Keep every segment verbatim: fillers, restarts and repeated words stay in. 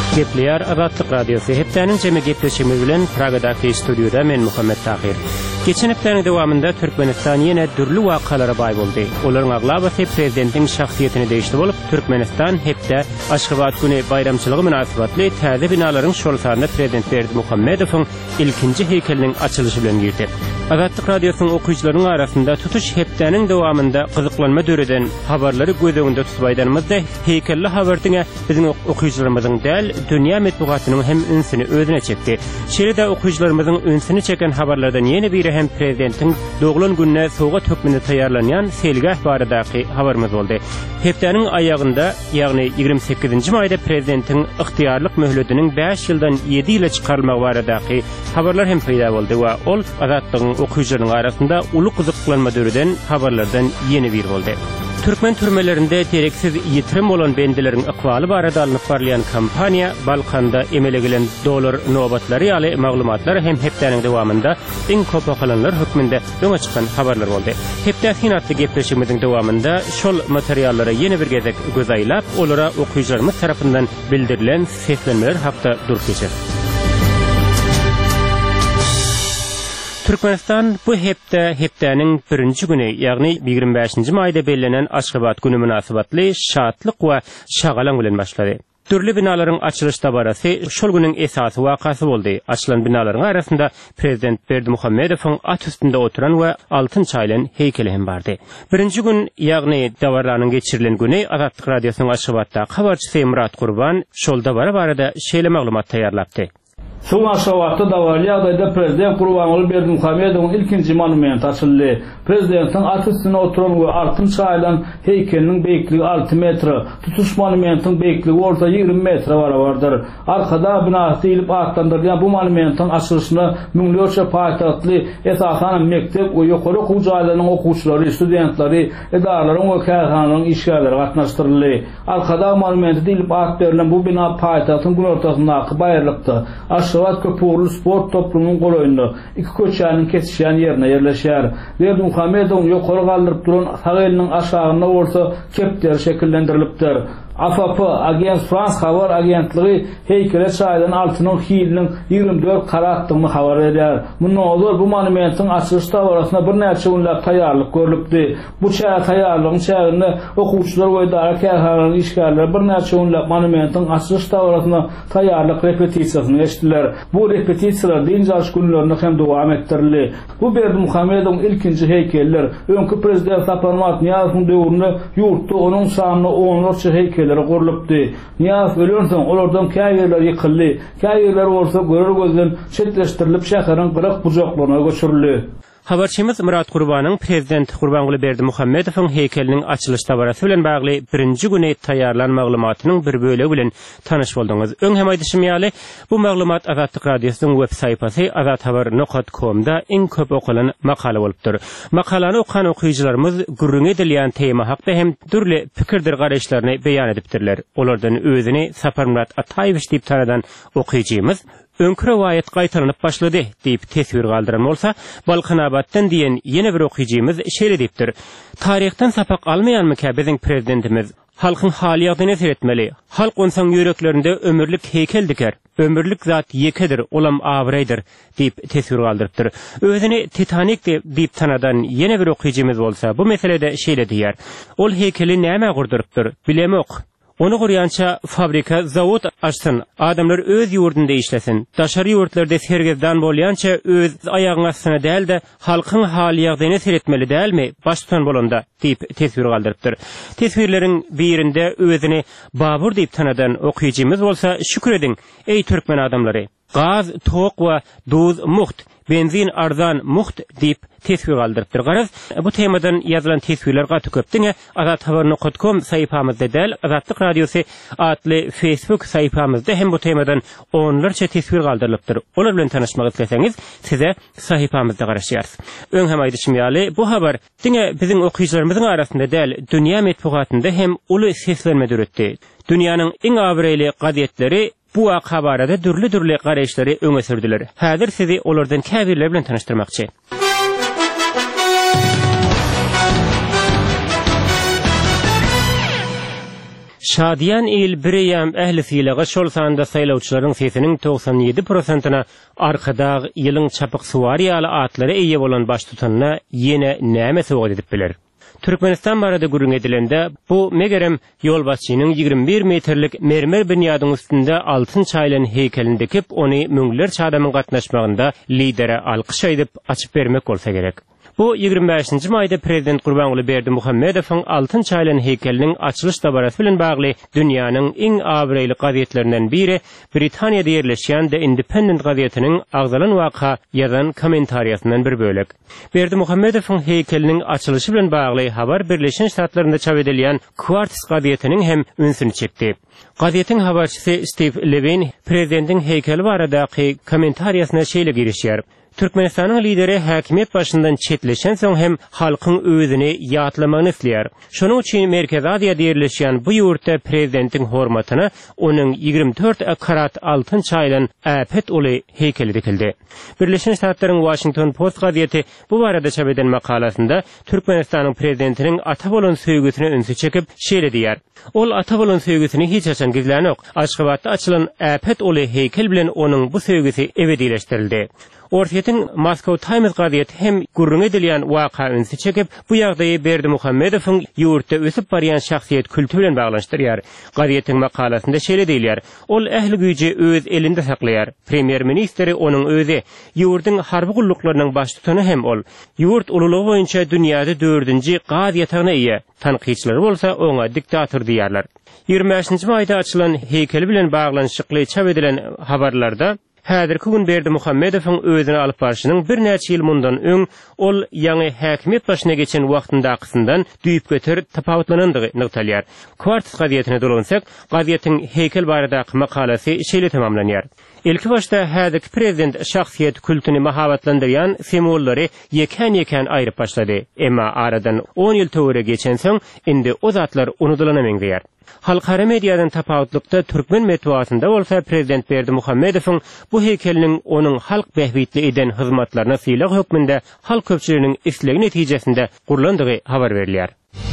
Gepleyer Azatlyk Radiosu heptäniň jeme gepleşimi bilen Pragadaky studioda men Muhammed Tahir. Geçen heptäniň dowamında Türkmenistan ýene dürli wakalara baý boldy. Olaryň aglabasy prezidentiň şahsiýetini değişdi bolup, Türkmenistan hepde Aşgabat güni bayramçylygy münasibetli täze binalaryň şolsaryna prezident Berdi Muhammedowyň ilkinji heykeliniň açylyşy bilen girdi. Azatlyk Radiosynyň okuyjylarynyň arasynda tutuş heptäniň dowamında gyzyklanma döreden habarlary göz öňünde tutbaýdanymyzda heykelli habardyňa biziň okuyjylarymyzyň däl dünýä medeniýetining hem ünsini özüne çekdi. Şeýle-de okuyjylarymyzyň ünsini çeken habarlardan ýene biri hem prezidentiň doglan gününe soğuk tökmünde taýýarlanýan selgah baradaky habarymyz boldy. Heptäniň aýagynda, ýagny ýigirme sekizinji maýda prezidentiň ygtyýarlyk möhletiniň beş ýyldan ýedi ýyla çykarylmagy baradaky habarlar hem peýda boldy we ol azatlygyň okuyjylarynyň arasynda uly gyzyklanma döreden habarlardan ýeni bir boldy. Türkmen türmelerinde gereksiz yitirim olan bendileriň ykbaly barada alınıp barlayan kampaniya Balkanda emelegilen dolar nobatlary ýaly maglumatlar hem heptäniň dowamında iň köp okalanlar hökmünde öňe çykan habarlar boldy. Hepde hinatly gepleşigimiziň dowamında şol materiallara ýene bir gezek göz aýlap, olara okuyjylarymyz tarapyndan bildirilen seslenmeler hakda durup geçer. Türkmenistan bu hepde heptäniň birinji güni, ýagny ýigirme beşinji maýda bellenen Aşgabat güni münasibetli şatlyk we şagalan bilen başlady. Türli binalaryň açylyş tabarasy şol güniň esasy wakasy boldy. Açylan binalaryň arasynda prezident Berdi Muhammedowyň at üstünde oturan we altyn çaýlan heykeli hem bardy. Birinji gün, ýagny dawarlanyň geçirilen güni Azatlyk Radiosynyň Aşgabatda habarçysy Murat Gurban şol dawara barada şeýle maglumat taýýarlapdy. Soň Aşgabatda dawarly ýagdaýda prezident Gurbanguly Berdi Muhammedowyň ilkinji monumenti açyldy. Prezidentiň at üstünde oturan we altyn çaýlan heykeliniň beýikligi alty metr, tutuş monumentiň beýikligi orta ýigirme metr barabardyr. Arkada binasy ýylyp atlandyrýan bu monumentiň açylyşyna müňlerçe paýtagatly esasan mektep we ýokary okuw jaýlarynyň okuwçylary, studentleri, edaralaryň we käshanlaryň işgärleri gatnaşdyryldy. Arkada monumentti ýylyp at berilen bu bina paýtagtyň gün ortasyndaky baýrlykdy. Aşgabat köpürlü sport toplumynyň golaýynda iki köçäniň kesişýän ýerine ýerleşýär. Berdi Muhammedowyň ýokary galdyryp duran sageliniň aşagynda bolsa kepler şekillendirilipdir. A F P, Agence France habar agentligi heykele çaýlan altynyň hiliniň ýigirme dört karatlygyny habar eder. Mundan olur bu monumentiň açylyş tabarasynda bir näçe günläp taýýarlyk görülipdi. Bu çaýa taýýarlygyň çäginde okuwçylar we dara käshanlaryň işgärleri bir näçe günläp monumentiň açylyş tabarasynda taýýarlyk repetisiýasyny geçdiler. Bu repetisiýalar diňjaş günlerinde hem dowam etdirildi. Bu Berdi Muhammedowyň ilkinji heykeller. Öňkü prezident Saparmat Niýazowyň döwründe ýurtda onuň sanyny onlarça heykel gorulypdy. Niýaz ölensoň olardan käýerler ýykyldy. Käýerler bolsa görer gözden çetleşdirilip şäheriň gyrak bujaklaryna göçürildi. Habarçymyz Murat Gurbanyň prezident Gurbanguly Berdi Muhammedowyň heykeliniň açylyş tabarasy bilen bagly birinji güni taýýarlan maglumatynyň bir bölegi bilen tanyş boldyňyz. Öň hem aýdyşym ýaly, bu maglumat Azatlyk Radiosynyň web saýpasy azathabar nokta com'da iň köp okulan makala bolupdyr. Makalany okuyan okuyjylarymyz gürrüň edilýän tema hakda hem türli pikirdir garaşlaryny beýan edipdirler. Olardan özüni Saparmurat Ataýewiç diýip tanadan okuyjymyz öňkü rewayet gaýtaranyp başlady diýip tesbir galdyran bolsa, Balkanabatdan diýen ýene bir okuyjymyz şeýle diýipdir. Taryhdan sapak almaýanmy ki biziň prezidentimiz halkyň hal ýagdaýyna seretmeli. Halk onsaň ýöreklerinde ömürlik heykel diker. Ömürlik zat ýekedir, olam awraýdyr diýip tesbir galdyrypdyr. Özüni Titanik diýip tanadan ýene bir okuyjymyz bolsa, bu meselede şeýle diýär. Ol heykeli näme gurdurypdyr? Bilemok. Onu gurýança fabrika, zawod açsyn, adamlar öz ýurdunda işlesin. Daşary ýurtlarda sergezdan bolýança öz aýagyň astyna däl de halkyň hal ýagdaýyna seretmeli dälmi? Baştan bolanda diýip tesbir galdyrypdyr. Tesbirleriň birinde özüni Babur diýip tanadan okuyjymyz bolsa, şükür ediň ey türkmen adamlary. Gaz, tok we duz muht, benzin arzan muht diýip tesbir galdyrypdyr. Garaz, bu temadan ýazylan tesbirler gaty köpdiňe azathabar nokta com saýpamyzda däl Azatlyk Radiosy adly Facebook saýpamyzda hem bu temadan onlarça tesbir galdyrylypdyr. Olar bilen tanyşmak isleseňiz, size saýpamyzda garaşýarys. Öň hem aýdyşym ýaly, bu habar diňe biziň okuyjylarymyzyň arasynda däl dünýä medeniýetinde hem uly seslenme döretdi. Dünýäniň iň awraýly gazetleri bu waka barada dürli-dürli garaşlary öňe sürdiler. Häzir sizi olardan käbirler bilen tanyşdyrmakçy. Şadiyan il bireyam ählisiyle şol sanda saýlawçylaryň sesiniň doksan ýedi prosentina arkada ýylyň çapyk suwariýaly atlary eýe bolan baş tutanyna ýene näme sowgat edip biler. Türkmenistan barada gurun edilende bu megerem ýolbaşçynyň ýigirme bir metrlik mermer binýadyň üstünde altyn çaýlan heykelini dikip ony müňler çadamyň gatnaşmagynda lidere alkyş aýdyp açyp bermek bolsa gerek. Bu ýigirme beşinji maýda Prezident Gurbanguly Berdimuhammedowyň altyn çaýlan heykeliniň açylyş tabarasy bilen bagly dünýäniň iň abireýli gazetlerinden biri Britaniýada ýerleşýän The Independent gazetiniň agzalan waka ýazan kommentariýasyndan bir bölek. Berdimuhammedowyň heykeliniň açylyşy bilen bagly habar Birleşen Ştatlarynda çap edilýän Quartz gazetiniň hem ünsüni çekdi. Gazetin habarçysy Steve Levin prezidentiň heykeli baradaky kommentariýasyna şeýle girişýär. Türkmenistanyň lideri häkimiýet başyndan çetleşen soň hem halkyň özüni ýatlamagyny isleýär. Şonuň üçin Merkez Aziýada ýerleşýän bu ýurtda prezidentiň hormatyna onuň ýigirme dört karat altyn çaýlan äpet uly heykeli dikildi. Birleşen Ştatlaryň Washington Post gazeti bu barada çap eden makalasynda Türkmenistanyň prezidentiniň ata bolan söýgüsine ünsü çekip şeýle diýär. Ol ata bolan söýgüsini hiç açan gizlänok. Aşgabatda açylan äpet uly heykel bilen onuň bu söýgüsi ebedileştirildi. Ortiýetiň Moscow Times gazeti hem gurrun edilýän waka ünsü çekip bu ýagdaýy Berdimuhammedowyň ýurtda ösüp barýan şahsiýet kültüri bilen baglanşdyrýar. Gazetiň makalasynda şeýle diýilýär: ol ähli güýji öz elinde saklaýar. Premier ministri onuň özi, ýurtyň harby gulluklarının baş tutany hem ol. Ýurt ululygy boýunça dünýäde dördünji gaz ýatagyna eýe. Tanqidçiler bolsa oňa diktator diýerler. ýigirme beşinji maýda açylan heykeli bilen baglanşykly çap edilen habarlarda häzirki gün Berdimuhammedowyň özüni alyp barşynyň bir näçe ýyl mundan öň ol ýaňy häkimiýet başyna geçen wagtynda akysyndan düýüp göterip tapawutlanandygy nyktalýar. Quartz gazetine dolansak, gazetiň heykel baradaky makalasy şeýle tamamlanýar. Ilki başta häzirki prezident şahsiýet kültüni mahabatlandyrýan sembollary ýeken-ýeken aýryp başlady. Emma aradan on ýyl töwere geçen soň indi o zatlar unutulanamaýar. Halkara mediýadan tapawutlykda türkmen metbuatynda bolsa Prezident Berdimuhammedowyň bu heykeliniň onuň halk behbitli eden hyzmatlaryna syýlag hökmünde halk köpçüliginiň islegi netijesinde gurlandygy habar berilýär.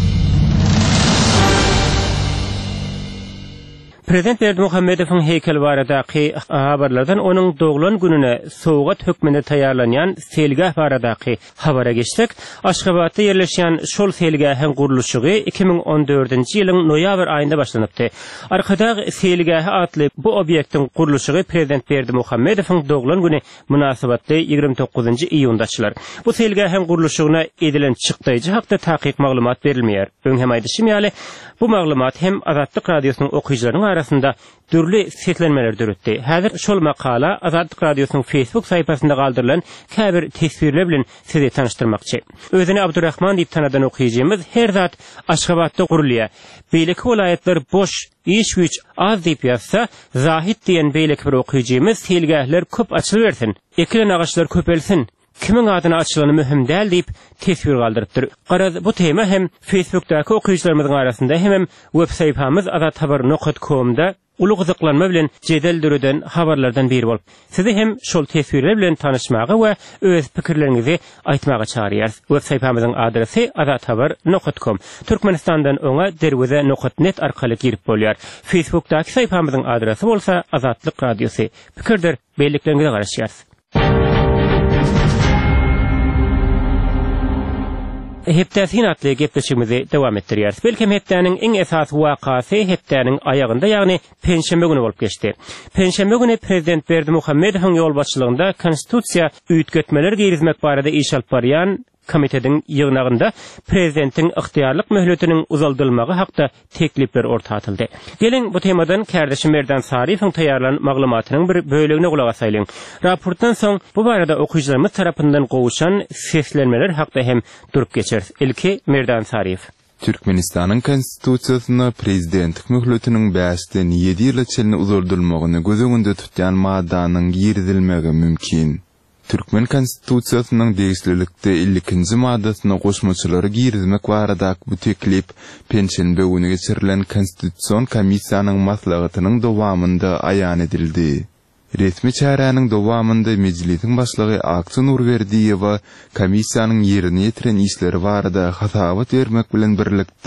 Prezident Berdimuhammedowyň heykel baradaky habarlardan onuň doglan gününe sowgat hökmünde taýýarlanýan selgah baradaky habara geçsek, Aşgabatda ýerleşýän şol selgahyň gurulşy iki ming on dördünji ýylyň noýabr aýynda başlanypdy. Arkada selgahy atly bu obyektiň gurulşy Prezident Berdimuhammedowyň doglan güni munasabatly ýigirme dokuzunji iýunda açylar. Bu selgahyň gurulşyna edilen çykdyjy hakda takyk maglumat berilmeýär. Öňhem aýdyşym ýaly bu maglumat hem Azatlyk radiosynyň okuyjylarynyň arasında dürli setlenmeler döretdi. Häzir şol makala Azatlyk radiosynyň Facebook saýpasynda galdyrylan käbir tesbirler bilen sizi tanıştyrmakçy. Özüni Abdurrahman diýip tanadan okuyjymyz her zat Aşgabatda gurulýar. Beýleki welaýatlar boş, iş güç az diýip ýazsa, Zahid diýen beýleki bir okuyjymyz selgahlar köp açylybersin, ekilen agaçlar köpelsin, kimin adyna açylany mühim däl diýip tesbir galdyrypdyr. Garaz bu tema hem Facebookdaky okuyjylarymyzyň arasynda hem web saýpamyz azat habar nokta com'da ulug zyqlanma bilen jedel düreden habarlardan biri bolup, sizi hem şol tesbirler bilen tanışmagy we öz pikirleriňizi aýtmaga çağırýarys. Web saýpamyzyň adresy azat habar nokta com. Türkmenistandan oňa derweze nokta net arkaly girip bolýar. Facebookdaky saýpamyzyň adresy bolsa Azatlyk radiosy. Pikirdir, beýliklerinize garaşýarys. Heptäsin atly gepleşigimizi dowam etdirýäris. Belkem heptäniň iň esas wakasy heptäniň aýagynda, ýagny penşembe güni bolup geçdi. Penşembe güni Prezident Berdimuhammedowyň ýolbaşçylygynda konstitusiýa üýtgetmeler girizmek barada iş alyp barýan komitetiň ýygnagynda prezidentiň ygtyýarlyk möhletiniň uzaldylmagy hakda teklipler orta atyldy. Gelin bu temadan kärdeşim Merdan Sarifowyň taýýarlanan maglumatynyň bir bölegine gulak asaýlyň. Raportdan soň bu barada okuyjylarymyz tarapyndan gowuşan seslenmeler hakda hem durup geçeriz. Ilki Merdan Sarifow. Türkmenistanyň konstitusiýasyna prezidentlik möhletiniň beşden ýedi ýyla çelini uzaldylmagyny göz öňünde tutýan maddanyň girizilmegi mümkin. Türkmen konstitusiýasynyň degişlilikde ellikinji maddasyna goşmaçylary girizmek barada bu teklip penşenbe güni geçirilen konstitusiýon komissiýanyň maslahatynyň dowamynda aýan edildi. Resmi çäranyň dowamynda mejlisiň başlygy Aksu Nurberdiýewa komissiýanyň ýerine ýetiren işleri barada hasabat bermek bilen birlikde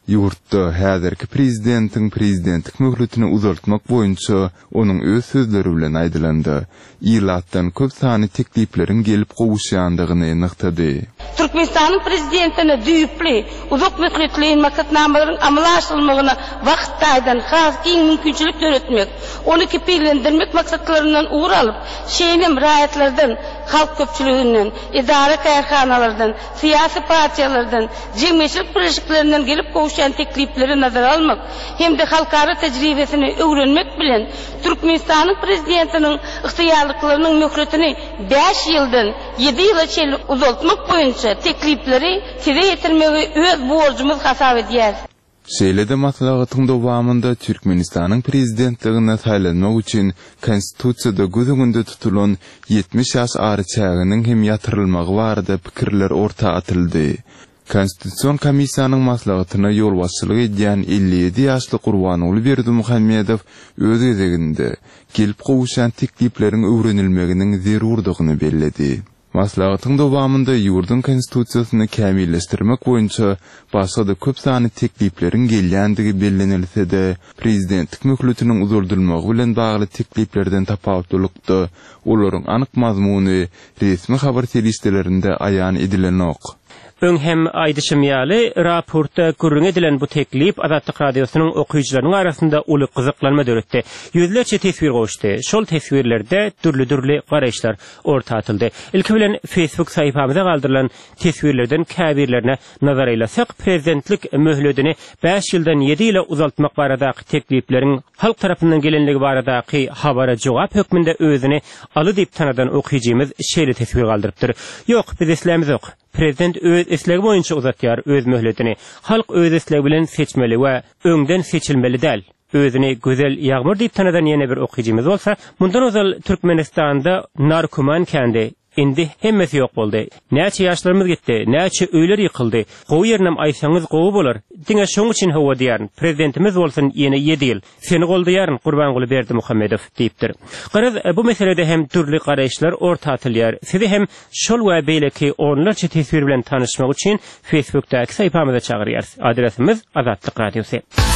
Yurtda häzirki prezidentin prezidentlik möhletini uzaltmak boýunça onun öz sözleri bilen aýdylandy. Ýylatdan köp sany tekliplerin gelip gowuşýandygyny nyktady. Türkmenistan'ın prezidentine düýüpli, uzak möhletliğin maksatnamalaryň amala aşylmagyna wagtdaýdan has giň mümkinçilik öğretmek, onu kepillendirmek maksatlarından uğur alıp, şeýlem raýatlardan, halk köpçüliginden, idara käýärhanalardan, siyasi partiýalardan, jemgyýetçilik birleşiklerinden gelip gowuşan teklipleri nazara almak, hemde halkara tejribesini öwrenmek bilen Türkmenistan'ın prezidentiniň ıhtiyarlyklarynyň möhletini beş ýyldan yedi ýyla çenli uzaltmak boýunça teklipleri size yetirmegi öz borcumuz hasap edýär. Şeýlede maslahatyň dowamında Türkmenistanyň prezidentligine saýlanmak üçin konstitusiýada gözüňde tutulan yetmiş ýaş ary çäginiň hem ýatyrylmagy barada pikirler orta atyldy. Konstitusiýon komissiýanyň maslahatyna ýol başçylyk edýän elli ýedi ýaşly Gurbanuly Berdimuhammedow öz gezeginde gelip gowuşan tekliplerin öwrenilmeginiň zerurdygyny belledi. Maslahatyň dowamında ýurdun konstitusiýasyny kämilleşdirmek boýunça başga da köp sany tekliplerin gelýändigi bellenilse-de, prezidentlik möhletiniň uzaldylmagy bilen bagly tekliplerden tapawutlykda olaryň anyk mazmuny resmi habar telişdelerinde aýan edilen ok. Öň hem aýdyşymýaly raportda görüň edilen bu teklip Azatlyk radiosynyň okuyjylarynyň arasynda uly gyzyklanma döretdi. Ýüzlerçe tesbir goşdy. Şol tesbirlerde türlü-türlü garaýşlar orta atyldy. Ilki bilen Facebook saýpamyza galdyrylan tesbirlerden käbirlerine nazar aýlasak, prezidentlik möhletini beş ýyldan yedi ýyla uzaltmak baradaky tekliplerin halk tarapyndan gelenligi baradaky habara jogap hökmünde özüni aly diýip tanadan okuyjymyz şeýle tesbir galdyrypdyr. Ýok, biz eslämiz ok. Prezident öz eslegi boýunça uzatýar öz möhletini. Halk öz eslegi bilen seçmeli we öňden seçilmeli däl. Özüni gözel ýagmur diýip tanadan ýene bir okuyjymyz bolsa, mundan ozal Türkmenistanda narkoman kendi indi hemmesi ýok boldy. Näçe ýaşlarymyz gitdi, näçe öýler ýykyldy. Gowy ýerinem aýsaňyz gowy bolar. Diňe şoň üçin hawa diýär. Prezidentimiz bolsun ýene yedi ýyl. Seni goldaýaryn Gurbanuly Berdimuhammedow diýipdir. Garaz bu meselede hem türli garaýşlar orta atylýar. Sizi hem şol we beýleki onlarça tesbir bilen tanyşmak üçin Facebook'daky saýpamyza çagyrýar. Adresimiz Azatlyk Radiosy.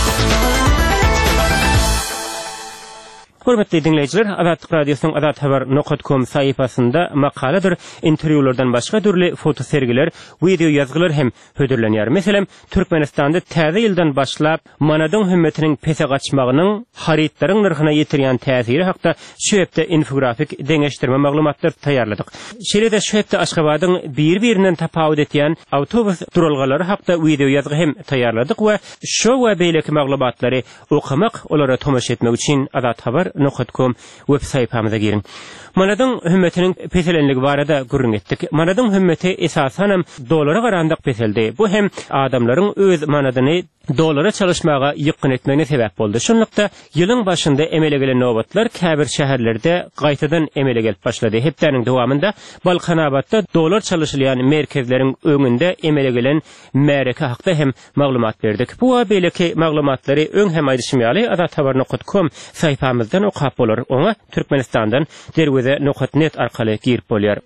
Hormatly dinleyijiler, Azatlyk Radiosynyň azat habar nokta com saýpasynda makaladyr, interwýulardan başga türli foto sergiler, video ýazgylar hem hödürlenýär. Meselem, Türkmenistanda täze ýyldan başlap manadyň hümmetiniň pese gaçmagynyň haritlaryň narhyna ýetirýän täsiri hakda şu hepde infografik deňeşdirme maglumatlar taýýarladyk. Şeýle-de şu hepde Aşgabatyň bir-birinden tapawut etýän awtobus duralgalary hakda video ýazgy hem taýýarladyk we şu we beýleki maglumatlary okamak, olara tomaş etmek üçin azat habar nokta com web saýpamyza girin. Manadyň hümmetiniň peselenligi barada gürrüň etdik. Manadyň hümmeti esasanam dolara garandyk peseldi. Bu hem adamlaryň öz manadyny dolara çalışmaga ýykyn etmegine sebäp boldy. Şonlukda ýylyň başynda emele gelen nobatlar käbir şäherlerde gaýtadan emele gelip başlady. Hepdeniň dowamında Balkanabadda dolar çalışylýan merkezleriň öňünde emele gelen märeke hakda hem maglumat berdik. Bu we beýleki maglumatlary öň hem aýdyşymýaly azat habar nokta com saýpamyzdan okap bolar. Oňa Türkmenistandan derweze nokta net arkaly girip bolýar.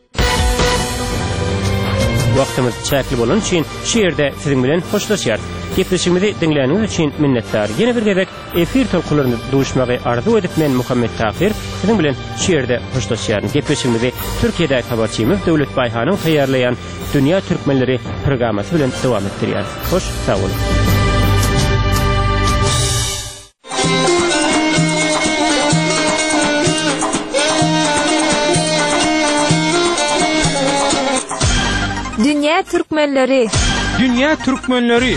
Wagtymyz çäkli bolan üçin şu ýerde siziň bilen hoşlaşýar. Gepleşigimizi dinleýäniňiz üçin minnetdar. Ýene bir gezek efir tolkularyny duşmagy arzu edip men Muhammed Taqir siziň bilen şu ýerde hoşlaşýar. Gepleşigimizi Türkiýede habarçymyz Döwlet Baýhanyň taýýarlaýan Dünýä Türkmenleri programmasy bilen dowam etdirýär. Hoş sag bolun. Dünya Türkmenleri. Dünya Türkmenleri.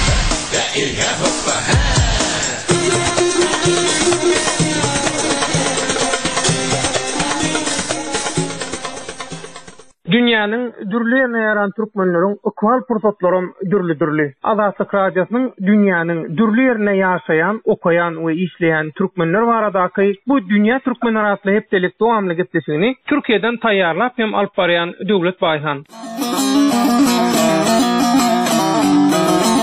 Dünýäniň dürli ýerine ýaran türkmenleriň okal pursatlaryň dürli-dürli. Azatlyk radiosynyň dünýäniň dürli ýerine ýaşaýan, okaýan we işleýän türkmenler baradaky bu dünýä türkmenler arasynda hepdelik dowamly gepleşigini Türkiýeden taýýarlap hem alyp barýan Döwlet Baýhan.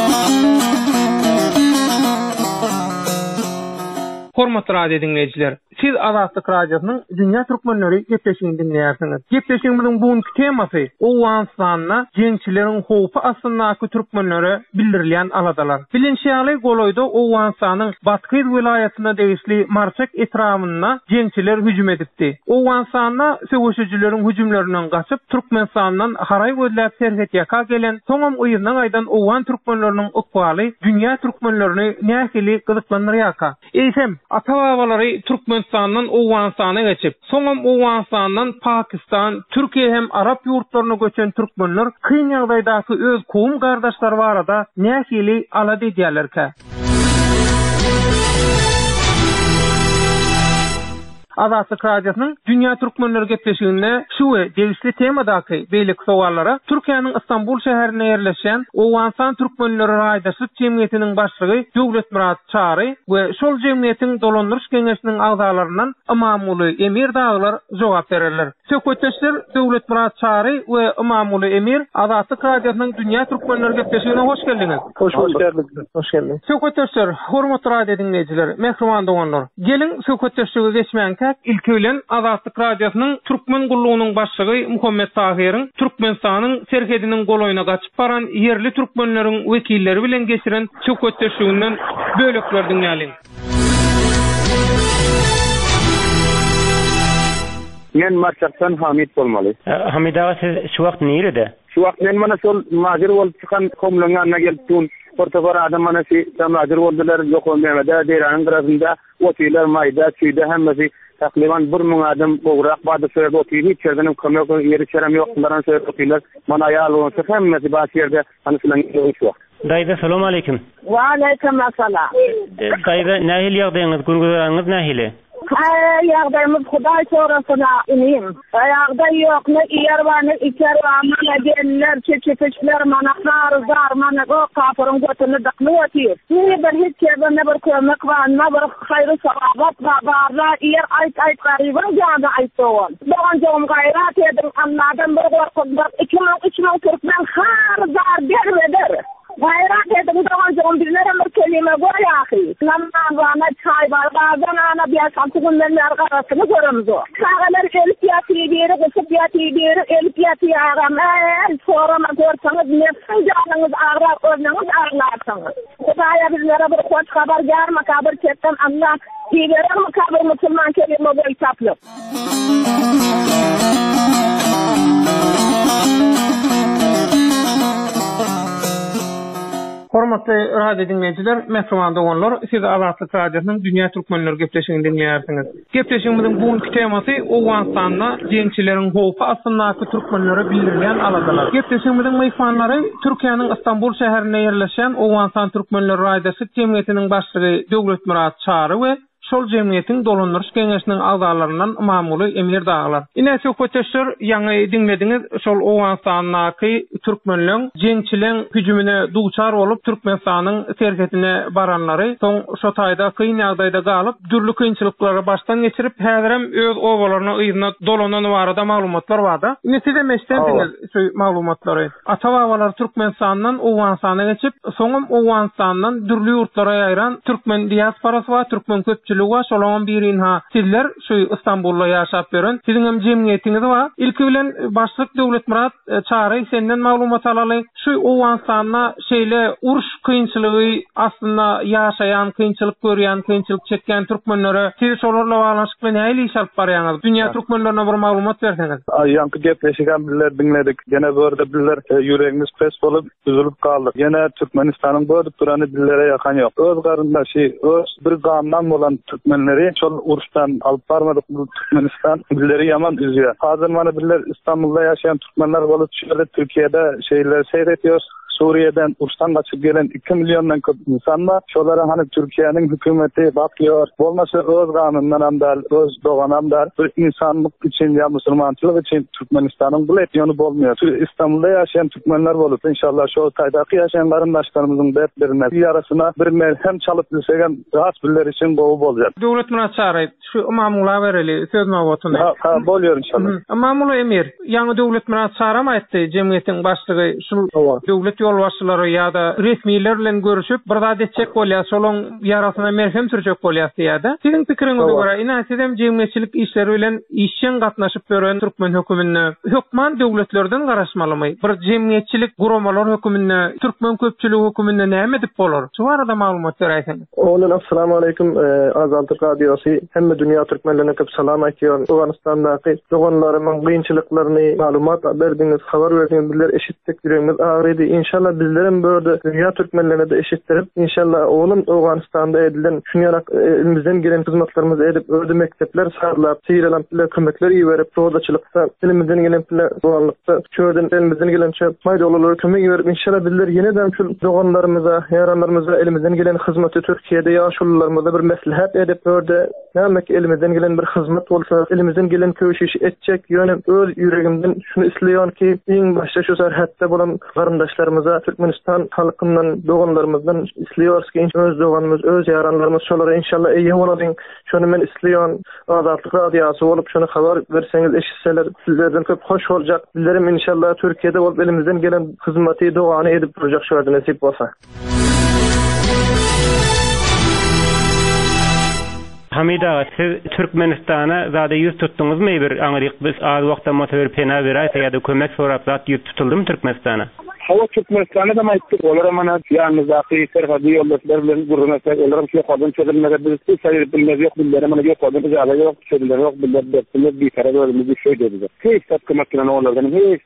Hormatly radio dinleyijiler, siz Azatlyk Radiosynyň Dünya Türkmenleri gepleşigini dinleýärsiniz. Gepleşigimiziň bugünkü temasy Owganstanyna jeňçileriň howpy asyndaky türkmenlere bildirilýän aladalar. Bilinçýärli goloýda Owganstanyň Batky vilayatyna degişli Marçak etramyna jeňçiler hüjüm edipdi. Owganstanyna söwüşçileriň hüjümlerinden gaçyp Türkmenistanyň haray gözläp serhet ýaka gelen soňam ýyldan aýdan Owgan türkmenleriniň okwaly dünýä türkmenlerini nähili gyzyklandyrýaka. Eýsem, ata-babalary Türkmenistanyň Owganstanyna geçip, soňam Owganstanyň Pakistan, Türkiýe hem Arap ýurtlaryna göçen türkmenler kyn ýagdaýdaky öz kowum gardaşlary barada nähili alad edýärlerkä. Azatlyk Radiosynyň Dünya Türkmenleri gepleşiginde şu we degişli temadaky beýlik sowallara Türkiýanyň Istanbul şäherine ýerleşen Owganstan Türkmenleri raýdaşlyk jemgyýetiniň başlygy Döwletmurat Çary we şol jemgyýetiň dolandyryş geňeşiniň agzalaryndan Imamuly Emir daglar jogap bererler. Söhbetdeşler Döwletmurat Çary we Imamuly Emir Azatlyk Radiosynyň Dünya Türkmenleri gepleşigine hoş geldiňiz. Hoş bulduk. Hoş geldiniz. Söhbetdeşler, hormatly radio dinleýijiler, mehriban doganlar. Gelin söhbetdeşligi geçmän ilki bilen Azatlyk Radiosynyň Türkmen gullugynyň başlygy Muhammed Tahiryň Türkmenistanyň serhediniň goloýuna gaçyp baran yerli türkmenleriň wekilleri bilen geçiren söhbetdeşliginden bölekler dinleýäliň. Men Marçakdan Hamid bolmaly. Hamid ağa, siz şu wagt nerede? Şu wagt men mana şol mazir bolup çykan komlaňa ýanyna gelip tun portogora adam mana şu mazir boldular ýok Mehmede Deýranyň gyrasynda otylar maýda süýde hemmesi takriban bir ming adam gowrak bady söýüp otyny içerden kömek ýeri çerem ýoklaryň söýüp otylar mana ýaly bolsa hemmesi baş ýerde ana şulan ýok. Dayda salam aleykum. Wa aleykum assalam. Dayda nähili ýagdaýyňyz, gurguraňyz nähili? Ýagdaýymyz Hudaý sorasyna inim. Ýagdaý ýok, ne ýer bar, ne içer bar, ne diýenler, çeçepeçler, mana harzar, mana o kapyryň götüne daklyýar. Ne bir hiç ýerde ne bir kömek bar, ne bir haýry sababat bar, ýer aýt aýt garyban ýa-da aýtdym. Dogan jogum gaýrat edim, anladım bir gorkuk, iki ming üç ming türkmen harzar bermeder. Gayrat edim dogan jogum bizlere bir kelime goýaky. Namman bana çay bar, bazan ana bir santygynyň argasyny göremiz o. Kagalar gelip ýaty beri, gysyp ýaty beri, elip ýaty ýagam, sorama görseňiz nefsin janyňyz agrar, özüňiz aglarsyňyz. Hudaýa bizlere bir hoş habar garma, kabir çekden Allah diýerim, kabir musulman kelime goýup taplyp. Hormatly radio dinleýijiler, mehriban doganlar, siz Azatlyk Radiosynyň Dünya Türkmenleri gepleşigini dinleýärsiňiz. Gepleşigimiziň bugünkü temasy Owganstanyna jeňçileriň howpy asyndaky türkmenlere bildirilýän aladalar. Gepleşigimiziň mehmanlary Türkiýanyň Istanbul şäherine ýerleşen Owganstan Türkmenleri raýdaşlyk jemgyýetiniň başlygy Döwletmurat Çary we şol jemgyýetiň dolandyryş geňeşiniň agzalaryndan Imamuly Emir daglar. Ine söhbetdeşler, ýaňy dinlediňiz, şol Owganstanyny türkmenliň jeňçiliň hüjümine duçar bolup Türkmenistanyň serhetine baranlary soň şo taýda kyn ýagdaýda galyp, dürli kynçylyklara başdan geçirip häzirem öz owalaryna ýygyna dolanan barada maglumatlar barda. Ine size meşdendiňiz şu maglumatlary. Ata-babalar Türkmenistanyň Owganstanyna geçip, soňam Owganstanyň dürli ýurtlara ýaýran türkmen diasporasy we türkmen köpçüligi wa şolaň birinha sizler şu Istanbulda ýaşap beren siziň hem jemgyýetiňiz bar. Ilki bilen başlyk Döwletmurat Çary senden maglumat alaly. Şu Owganstanyna şeýle uruş kynçylygy aslynda ýaşaýan, kynçylyk görýän, kynçylyk çekýän türkmenlere siz şolarla baglanşyk bilen näme iş alyp barýaňyz? Dünya türkmenlerine bir maglumat berseňiz. Ýanky gepleşigen biller dinledik. Gene börde biller ýüregimiz pes bolup üzülüp galdyk. Gene Türkmenistanyň börde turany dillere ýakan ýok. Öz garyndaşy, öz bir gamdan bolan türkmenleri şol uruşdan alyp barmadyk. Bu Türkmenistan dilleri yaman üzüyor. Hazır mana biller İstanbul'da yaşayan Türkmenler bolup şöyle Türkiye'de şeyler seyretýär. Suriye'den uruşdan kaçıp gelen iki milyondan köp insan var. Şolara hani Türkiye'nin hükümeti bakıyor. Olmasa öz kanundan amdar, öz doğan amdar. Bir insanlık için ya Müslümançılık için Türkmenistan'ın bu etyonu bolmuyor. İstanbul'da yaşayan Türkmenler bolup inşallah şu taydaki yaşayan karındaşlarımızın dertlerine bir arasına bir merhem çalıp düşegen rahat biller için boğu bolacak. Döwletmurat Çary, şu Imamuly bereli söz mawdutyny. Ha, ha boluyor inşallah. Imamuly Emir, ýa-ni Döwletmurat Çary mı etdi? Jemgyýetiň başlygy şu döwlet yol başçylary ýa-da resmiler bilen görüşüp bir zat etjek bolýar, şolaň ýarasyna merhem sürjek bolýar diýdi. Siziň pikiriňize görä, ina sizem jemgyýetçilik işleri bilen işçen gatnaşyp gören Türkmen hökümine hökman döwletlerden garaşmalymy? Bir jemgyýetçilik guramalar hökümine, Türkmen köpçüligi hökümine näme dip bolar? Şu arada maglumat beräýsiňiz. Oğlum, assalamu alaikum. Azadlyk radiosu hemme dünýä türkmenlerine köp salam aýtýar. Awganistandaky doganlarymyň gynçylyklaryny maglumat berdiňiz, habar berdiňiz, bizler eşitdik, ýüregimiz agrydy. İnşallah bizlerim bördi dünýä türkmenlerine de eşitdirip, inşallah oğlum Awganistanda edilen şunyarak elimizden gelen hyzmatlarymyzy edip, ördü mektepler sarlap, syýralan bilen kömekler ýerip, rodaçylykda, elimizden gelen bilen doganlykda, çörden elimizden gelen çöp maýdalary kömek ýerip, inşallah bizler ýene-de şu doganlarymyza, ýaranlarymyza elimizden gelen hyzmaty Türkiýede ýaşullarymyza bir meslihat edip, ördü näme elimizden gelen bir hyzmat bolsa, elimizden gelen köşeş etjek ýönem öz ýüregimden şunu isleýän ki, iň başda şu serhatda bolan garyndaşlarymyza, Türkmenistan halkyndan, doganlarymyzdan isleýäris ki, öz doganymyz, öz ýaranlarymyz şolara inşallah eýe boladyn. Şonu men isleýän Azadlyk radiosu bolup şonu habar berseňiz, eşitseler sizlerden köp hoş boljak. Bizlerim inşallah Türkiýede bolup elimizden gelen hyzmaty, dogany edip durjak şöyle nasip bolsa. Hamida, siz Türkmenistana zada yüz tuttuňyzmy? Bir aňryk biz az wagtda motor pena berýär ýa-da kömek sorap zat yüz tutuldymy Türkmenistana? Hawa Türkmenistana da maýtdy. Olar mana ýanymyzdaky serhady ýoldaşlar bilen gurulmasak, olar şu kadyn çözülmege biz säýir bilmez ýok, bilýär mana ýok, kadyn ýaly ýok, çözülmez ýok, bilýär dertler bir kere bölümde bir şey dedi. Hiç kömek bilen olardan hiç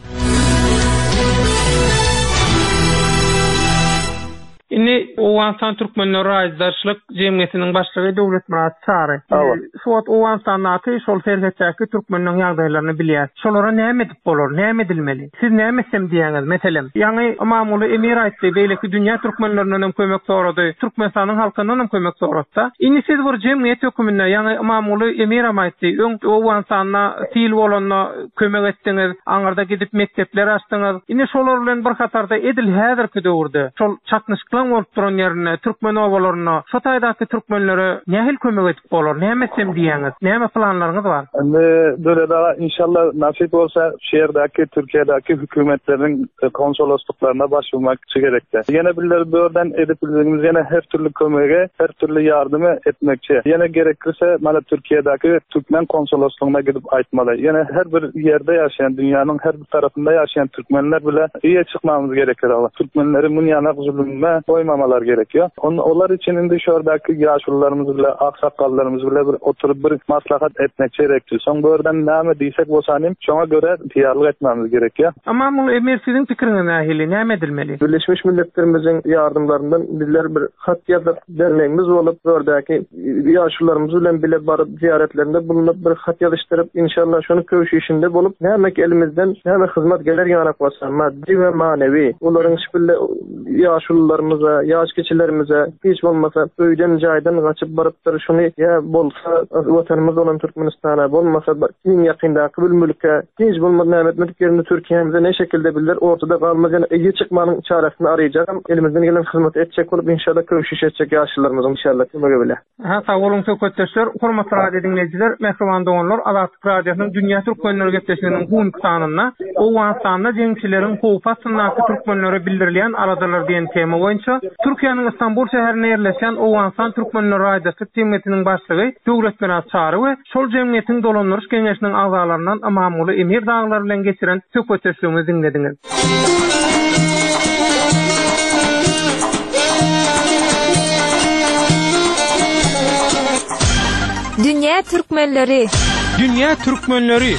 Ini Awganistan Türkmenler Raýatçylyk Jemgyýetiniň başlygy Döwlet Murat Sary. Şuwat Awganistandaky şol serhetdäki türkmenliň ýagdaýlaryny bilýär. Şolara näme edip bolar, näme edilmeli? Siz näme sem diýäňiz? Meselem, ýa-ni Mamuly Emir aýtdy, beýleki dünýä türkmenlerinden hem kömek sorady, Türkmenistanyň halkyndan hem kömek soratda. Ini siz bir jemgyýet hökümine, ýa-ni Mamuly Emir aýtdy, öň Awganistana til bolanyna kömek etdiňiz, aňarda gidip mektepler açdyňyz. Ini şolar bilen bir hatarda edil häzirki döwürde. Şol çatnışyk bolup duran ýerine, türkmen obalaryna, şu taýdaky türkmenlere nähil kömek edip bolar, näme sem diýäňiz, näme planlaryňyz bar? Endi döwletde inşallah nasip bolsa şeýerdäki Türkiýedäki hökümetleriň konsolosluklarına başvurmak gerekde. Ýene birler börden edip bildiğimiz ýene her türlü kömege, her türlü ýardymy etmekçi. Ýene gerekirse mana Türkiýedäki Türkmen konsoloslugyna gidip aýtmaly. Ýene her bir ýerde ýaşaýan, dünýäniň her bir tarapynda ýaşaýan türkmenler bile iýe çykmamyz gerekir. Türkmenleri munýana zulümle koymamalar gerekiyor. On, onlar için indi şoradaki yaşlılarımız bile, aksakallarımız bile bir oturup bir maslahat etmek gerekiyor. Son buradan näme diýsek bolsanym, şoňa göre diýarlyk etmemiz gerekiyor. Ama bu emir sizin pikiriňiz nähili, näme edilmeli? Birleşmiş Milletlerimizin yardımlarından bizler bir hat ýazyp derneğimiz bolup, buradaki yaşlılarımız bilen bile barıp ziyaretlerinde bulunup bir hat ýazyşdyryp, inşallah şonu köşüşinde bolup, näme elimizden näme hyzmat geler ýanak bolsa, maddi we manevi, olaryň şipille yaşlılarımıza, yaş keçilerimize hiç olmasa öýden jaýdan gaçyp barypdyr, şunu ya bolsa watanymyz bolan Türkmenistana, bolmasa iň ýakyndaky bölümlükde hiç bolmasa näme etmek ýerine Türkiýemize ne şekilde bildir, ortada galmaz, ýa-ni eýe çykmanyň çaresini arayjak, elimizden gelen hyzmat etjek bolup inşallah köşüş etjek ýaşlarymyz inşallah kömege bile. Ha, sag bolun söhbetdeşler, hormatly radio dinleýijiler, Mehriban doganlar, Azadlyk radiosynyň dünýä türkmenleri gepleşiginiň bu sanyna Awganistanda jemgyýetleriň howpasynaky türkmenlere bildirilýän aradalar diýen tema boýunça Türkiýanyň Istanbul şäherine ýerleşen Awganistan Türkmenleri Raýatçylyk jemgyýetiniň başlygy Döwlet Murat Sary we şol jemgyýetiň dolanýaryş geňeşiniň azalaryndan Mamuly Emir daglar bilen geçiren söhbetdeşligimizi dinlediňiz. Dünya Türkmenleri Dünya Türkmenleri